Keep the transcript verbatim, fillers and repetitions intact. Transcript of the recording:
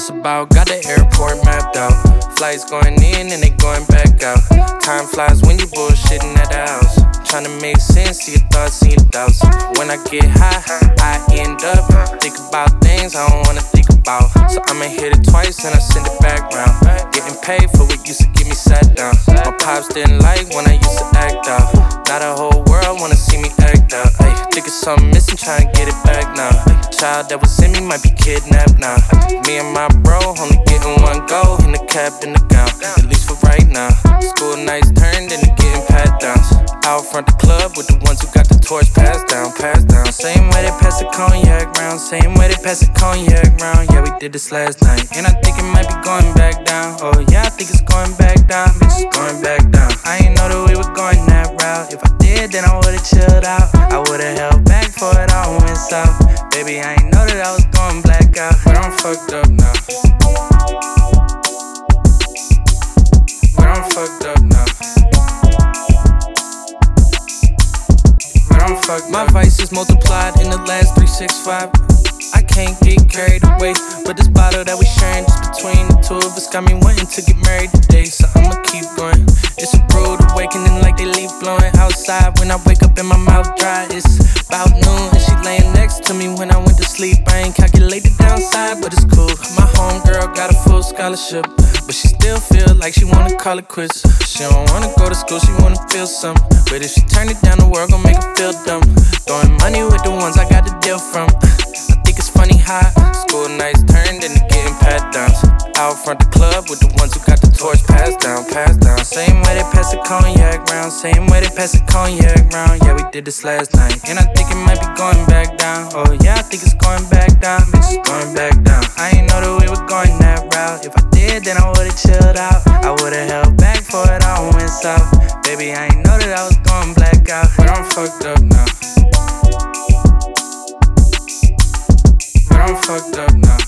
just about got the airport mapped out. Flights going in and they going back out. Time flies when you bullshitting at the house. Tryna make sense of your thoughts and your doubts. When I get high, I end up think about things I don't wanna think about. So I'ma hit it twice and I send it back round. Getting paid for what used to get me sat down. My pops didn't like when I used to act out. Now the whole world wanna see me act out. Ay, think it's something missing, tryna get it back now. Child that was in me might be kidnapped now. Me and my bro only getting one go in the cap and the gown, at least for right now. School nights turned into getting pat downs. Out front the club with the ones who got the torch passed down, passed down. Same way they pass the cognac round, same way they pass the cognac round. Yeah, we did this last night, and I think it might be going back down. Oh yeah, I think it's going back down, bitch, it's going back down. I ain't know that we were going that route. If I did, then I would've chilled out. I would've held back for it all went south. Baby, I ain't know that I was going black out, but I'm fucked up now. But I'm fucked up now. But I'm fucked up. My vices multiplied in the last three six five. I can't get carried away, but this bottle that we sharing just between the two of us got me wanting to get married today, so I'ma keep going. It's a rude awakening like they leaf blowing outside. When I wake up and my mouth dry, it's about noon and she laying next to me when I went to sleep. I ain't calculated downside, but it's cool. My homegirl got a full scholarship, but she still feel like she wanna call it quits. She don't wanna go to school, she wanna feel something, but if she turn it down, the world gon' make her feel dumb. Throwing money with the ones I got the deal from. It's funny how school nights turned into getting pat downs. Out front the club with the ones who got the torch passed down, passed down. Same way they pass the cognac round, same way they pass the cognac round. Yeah, we did this last night, and I think it might be going back down. Oh yeah, I think it's going back down, bitch, it's going back down. I ain't know that we were going that route. If I did, then I would've chilled out. I would've held back for it all went south. Baby, I ain't know that I was going black out, but I'm fucked up now. I'm fucked up now.